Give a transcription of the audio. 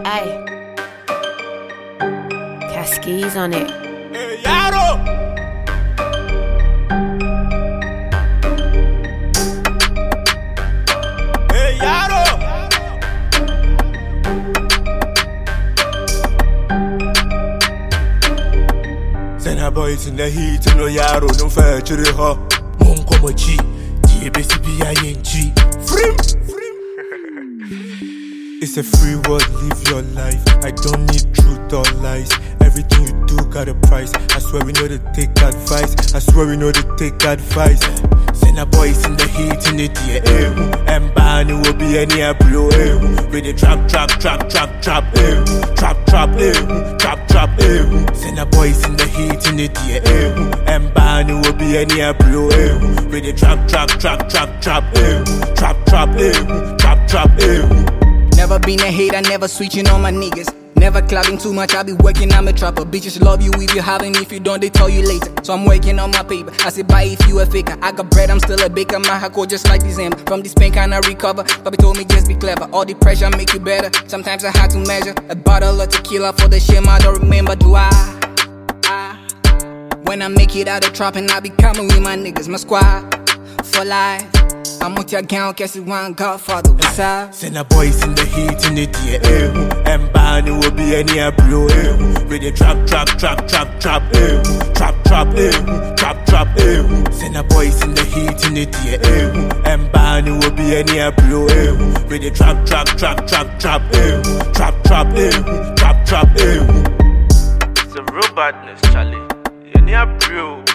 Ay, Cascades on it. Hey, Yaro! Hey, Yaro! Send her boys in the heat, no Yaro, no fair to the hot. Mon como G, DBCBING. Frim! It's a free world, live your life. I don't need truth or lies. Everything you do got a price. I swear we know to take advice. I swear we know to take advice. Send a boys in the heat in the dear and Barney will be any blow with the trap. Send a boys in the heat in the dear and Barney will be any blow with the trap. Never been a hater, never switching on my niggas. Never clubbing too much, I be working, I'm a trapper. Bitches love you if you having, if you don't, they tell you later. So I'm working on my paper, I say bye if you a faker. I got bread, I'm still a baker, my hardcore just like December. From this pain can I recover, Papi told me just be clever. All the pressure make you better, sometimes I had to measure. A bottle of tequila for the shame I don't remember, do I? When I make it out of trapping, I be coming with my niggas, my squad, for life. I'm with your gang, guess you want Godfather, what's up? Send a boys in the heat in the dear and Barney will be any blow with the trap. Send a boys in the heat in the dear and Barney will be any blow with the trap. It's a real badness, Charlie. You need a brew.